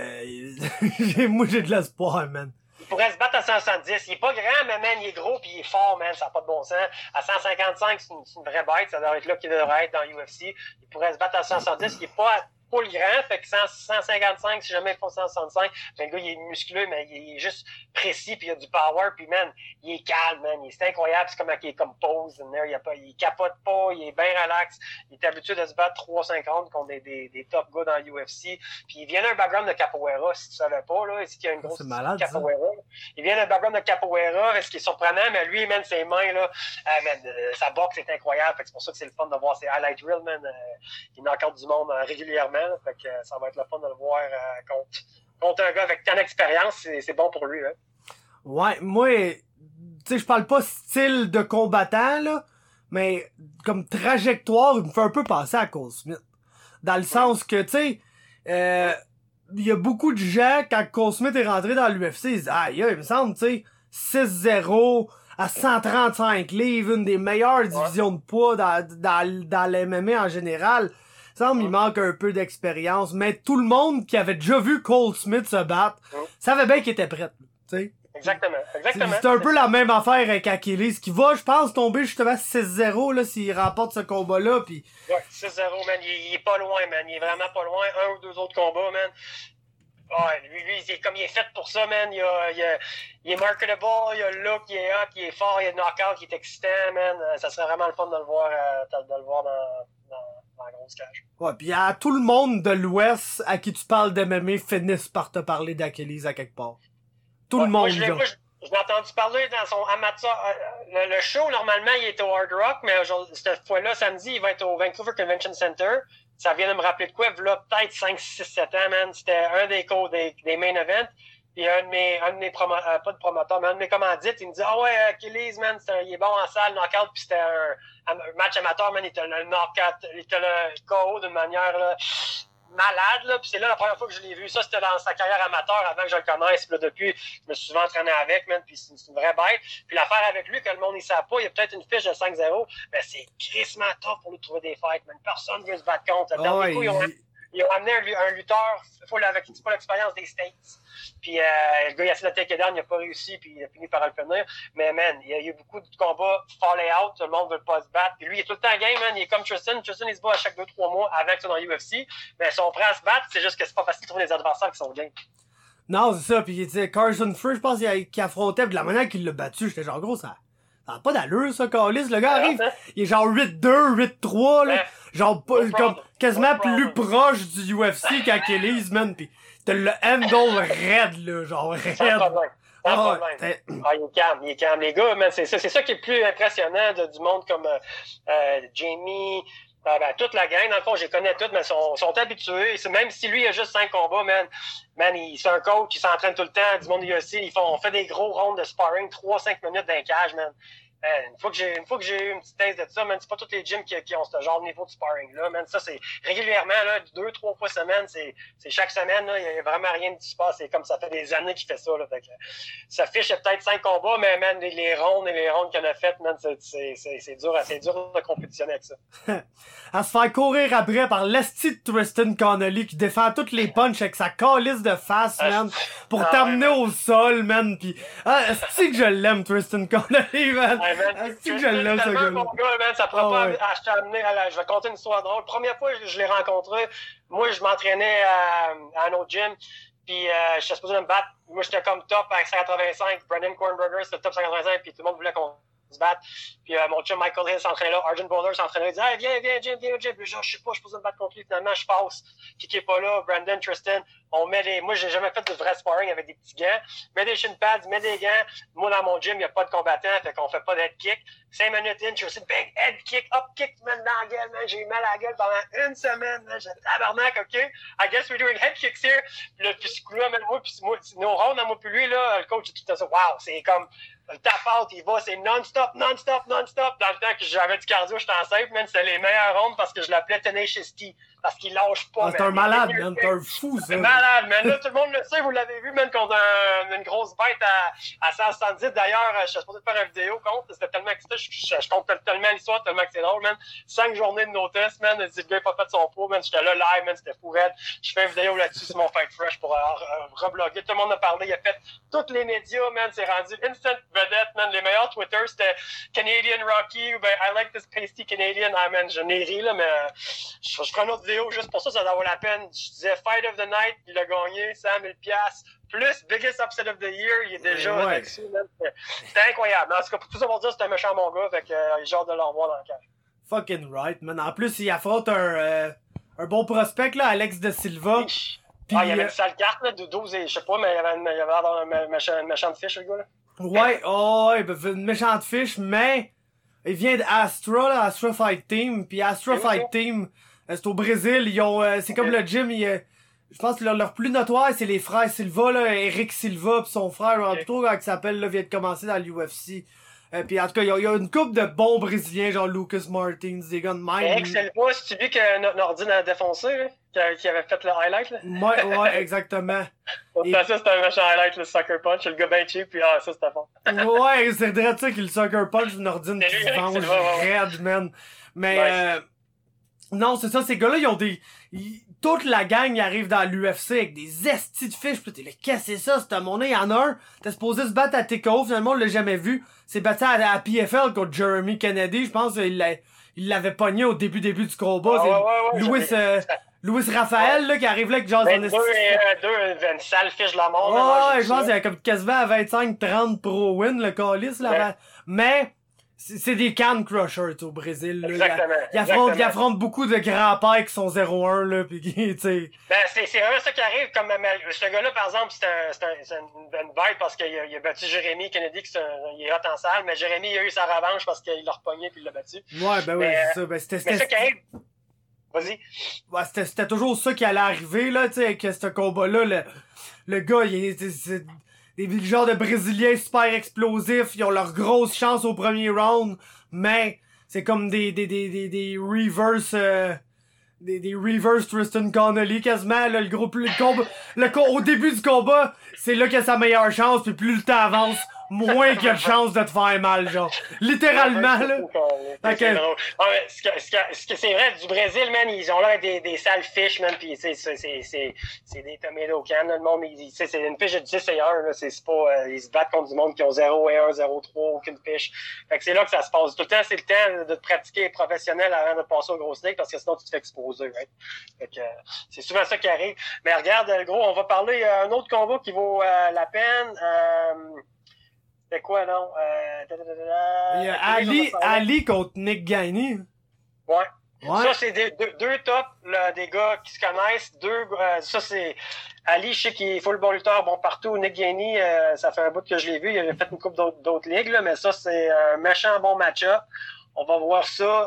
moi j'ai de l'espoir, man. Il pourrait se battre à 170. Il est pas grand, mais man, il est gros puis il est fort, man. Ça n'a pas de bon sens. À 155, c'est une vraie bête. Ça doit être là qu'il devrait être dans l'UFC. Il pourrait se battre à 170. Il est pas le grand. Fait que 155, si jamais ils font 165, ben, le gars, il est musculeux, mais il est juste précis puis il a du power. Puis, man, il est calme, man. C'est incroyable. C'est comment il est comme pose. Il capote pas. Il est bien relax. Il est habitué de se battre 3-5 contre des top gars dans l'UFC. Puis, il vient d'un background de capoeira, si tu savais pas, là. Est-ce qu'il y a une grosse capoeira? Il vient d'un background de capoeira, ce qui est surprenant, mais lui, man, ses mains, là, sa boxe est incroyable. Fait que c'est pour ça que c'est le fun de voir ses highlight reels, man. Il knock out du monde régulièrement. Fait que ça va être le fun de le voir contre un gars avec tant d'expérience. C'est bon pour lui. Hein. Ouais, moi, tu sais, je parle pas style de combattant, là, mais comme trajectoire, il me fait un peu penser à Cole Smith. Dans le sens que, tu sais, il y a beaucoup de gens, quand Cole Smith est rentré dans l'UFC, ils disent, il me semble, tu sais, 6-0 à 135 livres, une des meilleures divisions de poids dans l'MMA en général. Ça me manque un peu d'expérience, mais tout le monde qui avait déjà vu Cole Smith se battre savait bien qu'il était prêt, tu sais. Exactement. C'est un peu la même affaire avec Achilles, qui va, je pense, tomber justement 6-0, là, s'il remporte ce combat-là, pis... Ouais, 6-0, man, il est pas loin, man, il est vraiment pas loin, 1 ou 2 autres combats, man. Ouais, lui, il est fait pour ça, man. Il est marketable, il a le look, il est hot, il est fort, il a le knockout, il est excitant, man. Ça serait vraiment le fun de le voir, dans la grosse cage. Ouais, pis à tout le monde de l'Ouest à qui tu parles d'MMA finissent par te parler d'Achilles à quelque part. Tout le monde, là. Je l'ai entendu parler dans son amateur. Le show, normalement, il est au Hard Rock, mais cette fois-là, samedi, il va être au Vancouver Convention Center. Ça vient de me rappeler de quoi? Là, peut-être 5, 6, 7 ans, man. C'était un des main events. Puis un de mes promoteurs, pas de promoteur, mais un de mes commandites, il me dit, Achilles, man, il est bon en salle, knockout, puis c'était un match amateur, man, il était le knockout, il était le KO d'une manière, là, malade, là. Puis c'est là la première fois que je l'ai vu. Ça, c'était dans sa carrière amateur avant que je le connaisse. Puis là, depuis, je me suis souvent entraîné avec, man. Puis c'est une vraie bête. Puis l'affaire avec lui, que le monde ne sait pas, il y a peut-être une fiche de 5-0, mais c'est crissement tough pour lui trouver des fights, man. Personne ne veut se battre contre. Le dernier coup, ils ont amené un lutteur, avec pas l'expérience des States. Puis le gars, il a essayé de take down, il n'a pas réussi, puis il a fini par le finir. Mais man, il y a eu beaucoup de combats fall out, tout le monde veut pas se battre. Puis lui, il est tout le temps game, man. Il est comme Tristan. Tristan, il se bat à chaque 2-3 mois avec ça dans l'UFC. Mais ils sont prêts à se battre, c'est juste que c'est pas facile de trouver des adversaires qui sont game. Non, c'est ça. Puis Carson Free, je pense qu'il affrontait, de la manière qu'il l'a battu, j'étais genre gros, ça n'a pas d'allure, ça, Callis. Le gars arrive, il est genre 8-2, 8-3, là. Genre, comme, quasiment plus proche du UFC qu'Achilles, man. Pis t'as le handle raide, là, genre raide. Sans problème. Il est calme. Les gars, man, c'est ça qui est le plus impressionnant du monde comme Jamie, toute la gang. Dans le fond, je les connais toutes, mais ils sont habitués. Même si lui, il a juste 5 combats, man, c'est un coach, il s'entraîne tout le temps. Du monde du UFC, on fait des gros rondes de sparring, 3-5 minutes d'un cage, man. Une fois que j'ai eu une petite thèse de ça, man, c'est pas tous les gyms qui ont ce genre de niveau de sparring-là, man. Ça, c'est régulièrement, là, 2-3 fois semaine, c'est chaque semaine, là, il y a vraiment rien qui se passe. C'est comme ça fait des années qu'il fait ça, là. Fait que, ça fiche peut-être 5 combats, mais, man, les rondes qu'il en a faites, man, c'est dur de compétitionner avec ça. À se faire courir après par l'esti de Tristan Connolly qui défend toutes les punches avec sa calice de face, man, pour t'amener au sol, man, pis, est-ce que je l'aime, Tristan Connolly, man? Est-ce que je l'aime, ce gars-là? Ça pourra pas acheter amener je vais compter une histoire drôle. Première fois que je l'ai rencontré, moi, je m'entraînais à un autre gym, puis je suis supposé me battre. Moi, j'étais comme top à 185. Brandon Kornberger, c'était top 185, puis tout le monde voulait qu'on se batte. Puis mon chum Michael Hill s'entraînait là, Arjun Bowler s'entraînait là, il dit « viens, Jim. » Puis genre, je sais pas, je suis supposé me battre contre lui. Finalement, je passe. Qui est pas là, Brandon, Tristan. Moi, j'ai jamais fait de vrai sparring avec des petits gants. Mets des shin pads, mets des gants. Moi, dans mon gym, il n'y a pas de combattant, fait qu'on fait pas d'head kick. 5 minutes in, j'ai reçu une big head kick, up kick, man, dans la gueule, man. J'ai eu mal à la gueule pendant une semaine, man. J'ai tabarnak, OK? I guess we're doing head kicks here. Puis ce coup-là, man, moi, nos rounds, moi, puis lui, là, le coach, tout ça, wow, c'est comme, le tap-out, il va, c'est non-stop. Dans le temps que j'avais du cardio, j'étais en safe, man, c'était les meilleurs rounds parce que je l'appelais Tenacious T. Parce qu'il lâche pas, man. T'es un malade, man. T'es un fou, ça. T'es malade, man. Là, tout le monde le sait, vous l'avez vu, man, contre une grosse bête à 170. D'ailleurs, je suis supposé faire une vidéo contre. C'était tellement excitant. Je compte tellement l'histoire, tellement que c'est drôle, man. 5 journées de no-test, man. Le gars n'a pas fait son poids, man. J'étais là live, man. C'était fou raide. Je fais une vidéo là-dessus sur mon Fight Fresh pour rebloguer. Tout le monde a parlé. Il a fait tous les médias, man. C'est rendu instant vedette, man. Les meilleurs Twitter, c'était Canadian Rocky ou ben I like this pasty Canadian. Ah, man, je n'ai ri, là, mais je ferai une autre vidéo juste pour ça, ça vaut la peine. Je disais Fight of the Night, il a gagné 100 000 $. Plus Biggest Upset of the Year, il est déjà là-dessus. C'était incroyable. En tout cas, pour tout ça pour dire, c'est un méchant bon gars, fait que j'ai hâte de le revoir dans le cage. Fucking right, man. En plus, il affronte un bon prospect, là, Alex de Silva. Puis, il y avait une sale carte, là, de 12 et je sais pas, mais il y avait une méchante fiche, le gars, là. Ouais, une méchante fiche, mais il vient d'Astra, là, Astra Fight Team, puis Astra Fight Team, c'est au Brésil, ils ont, c'est comme le gym, je pense que leur plus notoire, c'est les frères Silva, là, Eric Silva, pis son frère, en tout cas, qui s'appelle, là, vient de commencer dans l'UFC. Puis en tout cas, il y a une couple de bons Brésiliens, genre Lucas Martins, des gars de même. Eric Silva, si tu vu que Nordine a défoncé, là, qui avait fait le highlight, là. Ouais, exactement. Ça, c'était un méchant highlight, le sucker punch, le gars ben cheap, puis ça, c'était fort. Ouais, c'est vrai, ça, qu'il le sucker punch, Nordine, qui se venge raide, man. Mais, non, c'est ça, ces gars-là, ils ont toute la gang, ils arrivent dans l'UFC avec des estis de fiches, pis t'es là, qu'est-ce que c'est ça, c'est mon nez, il y en a un, t'es supposé se battre à TKO, finalement, on l'a jamais vu, c'est battu à PFL contre Jeremy Kennedy, je pense qu'il l'avait pogné au début du combat, Louis Raphaël, là, qui arrive là avec genre une sale fiche de la mort. Ouais, je pense qu'il y a comme quasiment à 25-30 pro win, le calice, là. Mais, c'est des can crushers, au Brésil, là. Exactement. Ils affrontent beaucoup de grands-pères qui sont 0-1, là, pis qui, tu sais. Ben, c'est vraiment ça qui arrive, comme, ce gars-là, par exemple, c'est une vibe parce qu'il a battu Jérémy Kennedy, il est hot en salle, mais Jérémy, il a eu sa revanche parce qu'il l'a repogné puis il l'a battu. Ouais, ben oui, c'est ça. Ben, c'était ça qui arrive. Vas-y. Ouais, c'était toujours ça qui allait arriver, là, tu sais, avec ce combat-là, le gars, c'est des genres de Brésiliens super explosifs, ils ont leur grosse chance au premier round, mais c'est comme des reverse, des reverse Tristan Connolly quasiment, là, au début du combat, c'est là qu'il a sa meilleure chance, puis plus le temps avance, moins qu'il y a de chance de te faire mal, genre. Littéralement, là. Okay. C'est vrai, du Brésil, man, ils ont l'air des sales fiches, man, pis c'est des tomato cans, le monde, c'est une fiche de 10 et 1, là, c'est pas, ils se battent contre du monde qui ont 0 et 1, 0, 3, aucune fiche. Fait que c'est là que ça se passe. Tout le temps, c'est le temps de te pratiquer professionnel avant de passer au gros snake, parce que sinon, tu te fais exposer, right? Fait que, c'est souvent ça qui arrive. Mais regarde, gros, on va parler un autre combat qui vaut la peine, c'est quoi, non? Il y a Ali contre Nick Gagné. Ouais. Ça, c'est deux tops, là, des gars qui se connaissent. Ça, c'est Ali, je sais qu'il est full bon lutteur, bon partout. Nick Gagné, ça fait un bout que je l'ai vu. Il a fait une couple d'autres ligues, là, mais ça, c'est un méchant bon match-up. On va voir ça.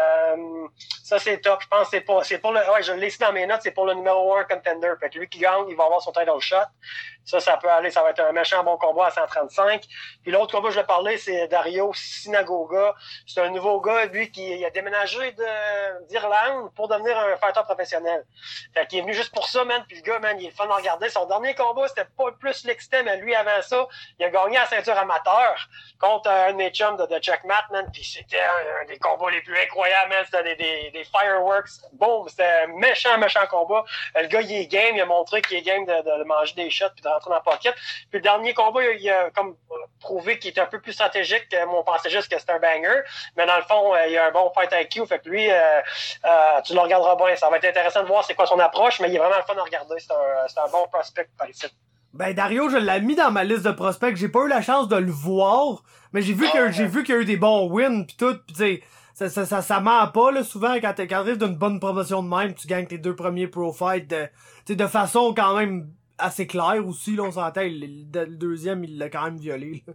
Ça, c'est top. Je pense que c'est pour le, ouais, je l'ai ici dans mes notes, c'est pour le numéro 1 contender. Fait que lui qui gagne, il va avoir son title shot. Ça peut aller, ça va être un méchant bon combat à 135. Puis l'autre combat, je vais parler, c'est Dario Sinagoga. C'est un nouveau gars, lui, qui a déménagé d'Irlande pour devenir un fighter professionnel. Fait qu'il est venu juste pour ça, man. Puis le gars, man, il est le fun à regarder. Son dernier combat, c'était pas plus l'extrême, mais lui, avant ça, il a gagné à ceinture amateur contre un de mes chums de checkmat, man. Puis c'était un des combats les plus incroyables, man. C'était des fireworks. Boom! C'était un méchant combat. Le gars, il est game. Il a montré qu'il est game de manger des shots puis de rentrer dans la pocket. Puis le dernier combat, il a comme prouvé qu'il était un peu plus stratégique. Moi, on pensait juste que c'était un banger. Mais dans le fond, il a un bon fight IQ. Fait que lui, tu le regarderas bien. Ça va être intéressant de voir c'est quoi son approche, mais il est vraiment le fun à regarder. C'est un bon prospect par ici. Ben, Dario, je l'ai mis dans ma liste de prospects. J'ai pas eu la chance de le voir, mais j'ai vu qu'il y a eu des bons wins pis tout. Pis tu sais, ça ment pas, là, souvent, quand t'arrives d'une bonne promotion de même, tu gagnes tes 2 premiers pro fights de façon quand même assez claire aussi, là, on s'entend. Le deuxième, il l'a quand même violé, là.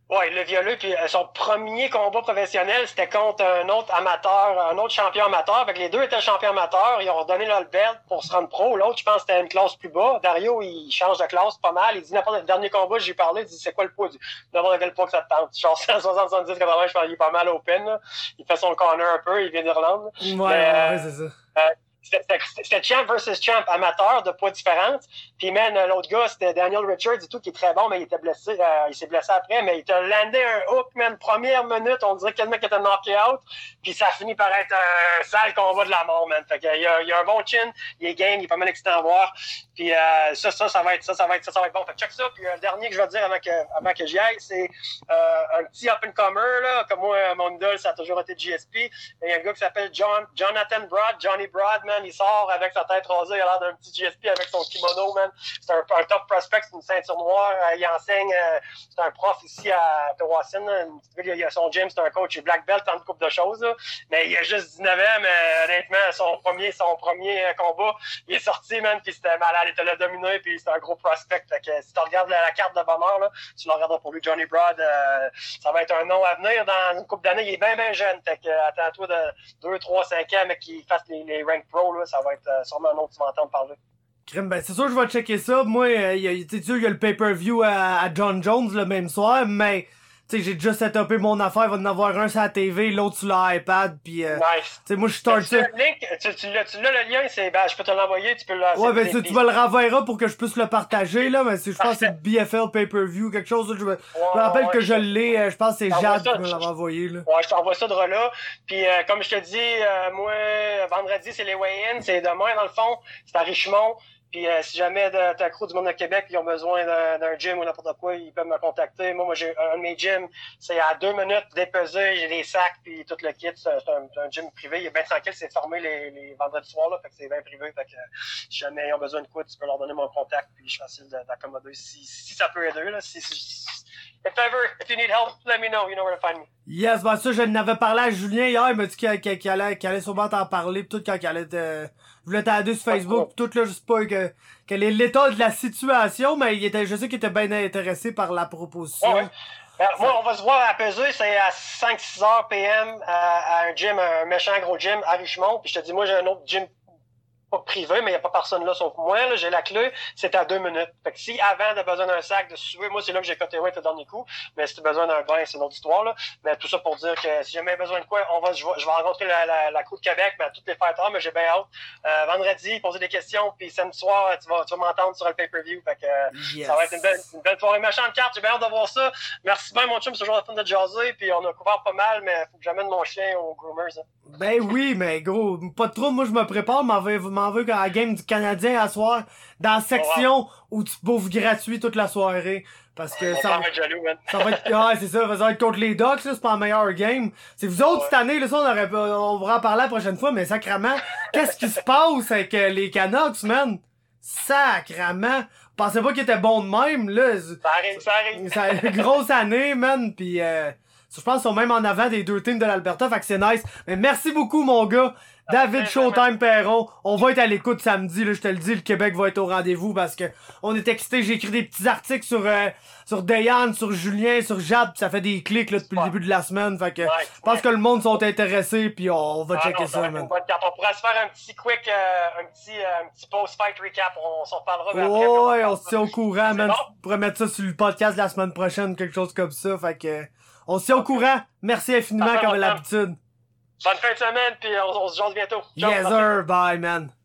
Ouais, il l'a violé, puis son premier combat professionnel, c'était contre un autre amateur, un autre champion amateur. Fait que les deux étaient champions amateurs, ils ont redonné le belt pour se rendre pro. L'autre, je pense, c'était une classe plus bas. Dario, il change de classe pas mal. Il dit n'importe le dernier combat, j'ai parlé, il dit c'est quoi le poids? N'importe quel poids que ça te tente. Genre 160, 70, 80, je pense qu'il est pas mal open, là. Il fait son corner un peu, il vient d'Irlande. Ouais, c'est ça. C'était champ versus champ amateur de poids différentes. Puis man, l'autre gars, c'était Daniel Richards et tout, qui est très bon, mais il était blessé. Il s'est blessé après, mais il t'a landé un hook, man. Première minute, on dirait quasiment qu'il était knocké out. Puis ça finit par être un sale combat de la mort, man. Fait qu'il y a un bon chin, il est game, il est pas mal excitant à voir. Puis ça va être bon. Fait que check ça. Puis le dernier que je vais dire avant que j'y aille, c'est un petit up-and-comer, là. Comme moi, mon idole, ça a toujours été GSP. Il y a un gars qui s'appelle Jonathan Broad, Johnny Broad, man. Il sort avec sa tête rasée, il a l'air d'un petit GSP avec son kimono, man. C'est un top prospect, c'est une ceinture noire. Il enseigne, c'est un prof ici à Tawasin. Il a son gym, c'est un coach, il est black belt, tant de couple de choses, là. Mais il a juste 19 ans, mais honnêtement, son premier combat, il est sorti, man, puis c'était malade, il te l'a dominé, puis c'était un gros prospect. Fait que si tu regardes la carte de bonheur, là, tu le regarderas pour lui, Johnny Broad, ça va être un nom à venir dans une couple d'années. Il est bien jeune, fait que attends-toi de 2, 3, 5 ans, mais qu'il fasse les rank pro. Là, ça va être sûrement un autre que tu vas entendre parler. Ben, c'est sûr que je vais checker ça. Moi, il y a le pay-per-view à John Jones le même soir, mais tu sais, j'ai déjà setupé mon affaire, il va en avoir un sur la TV, l'autre sur l'iPad, pis nice. Tu sais, moi je start ça. Tu l'as le lien, je peux te l'envoyer, tu peux le... Ouais, ben tu me le renverras pour que je puisse le partager, là, mais je pense que c'est BFL pay-per-view, quelque chose, là, je me rappelle que je l'ai, je pense que c'est Jade qui me l'avait envoyé, là. Ouais, je t'envoie ça de là. Puis comme je te dis, moi, vendredi, c'est les weigh-in, c'est demain, dans le fond, c'est à Richmond. Puis si jamais ta crew du monde de Québec, ils ont besoin d'un gym ou n'importe quoi, ils peuvent me contacter. Moi j'ai un de mes gyms, c'est à 2 minutes dépesé, j'ai des sacs puis tout le kit. C'est un gym privé, il est bien tranquille, c'est formé les vendredis soirs, là, fait que c'est bien privé. Fait que si jamais ils ont besoin de quoi, tu peux leur donner mon contact, puis je suis facile d'accommoder si ça peut aider. Là, if you need help, let me know, you know where to find me. Yes, ben ça, je n'avais parlé à Julien hier, il m'a dit qu'il allait sûrement t'en parler, pis tout, quand il allait je voulais t'aider sur Facebook, pis tout, là, je sais pas quel est l'état de la situation, mais je sais qu'il était bien intéressé par la proposition. Ouais. Moi, on va se voir à peser, c'est à 5-6 heures PM à un gym, un méchant gros gym à Richmond, puis je te dis, moi, j'ai un autre gym pas privé, mais il n'y a pas personne là sauf moi, là, j'ai la clé, c'est à 2 minutes. Fait que si avant t'as besoin d'un sac de suer, moi c'est là que j'ai coté weight le dernier coup, mais si t'as besoin d'un bain, c'est une autre histoire, là. Mais tout ça pour dire que si jamais besoin de quoi, je vais rencontrer la crew de Québec, mais à toutes les fêtes, mais j'ai bien hâte. Vendredi, poser des questions, puis samedi soir, tu vas m'entendre sur le pay-per-view. Fait que ça va être une belle soirée. Méchante carte, j'ai bien hâte de voir ça. Merci bien mon chum, c'est toujours le fun de jaser, puis on a couvert pas mal, mais faut que j'amène mon chien aux groomers. Hein. Ben oui, mais gros, pas trop, moi je me prépare, m'en veux à la game du Canadien à soir, dans la section où tu bouffes gratuit toute la soirée. Parce que ça va être jaloux, man. Ça va être, ouais, c'est ça, ça va être contre les Ducks, là, c'est pas la meilleure game. C'est vous autres, cette année, là, ça, on va en parler la prochaine fois, mais sacrément, qu'est-ce qui se passe avec les Canucks, man? Sacrément. Pensez pas qu'ils étaient bons de même, là. Ça arrive. Grosse année, man, pis je pense qu'ils sont même en avant des deux teams de l'Alberta, fait que c'est nice. Mais merci beaucoup, mon gars. David Showtime Perron, on va être à l'écoute samedi, là, je te le dis, le Québec va être au rendez-vous parce que on est excités. J'ai écrit des petits articles sur Dayan, sur Julien, sur Jade, pis ça fait des clics là, depuis le début de la semaine, fait que je pense que le monde sont intéressés, puis on va checker ça, man. On pourra se faire un petit quick, un petit post-fight recap, on s'en reparlera. Ouais, on se tient au courant, man. Je pourrais mettre ça sur le podcast la semaine prochaine, quelque chose comme ça, fait que on se tient au courant. Merci infiniment comme l'habitude. Bonne fin de semaine, puis on se jase bientôt. Yes sir, bye man.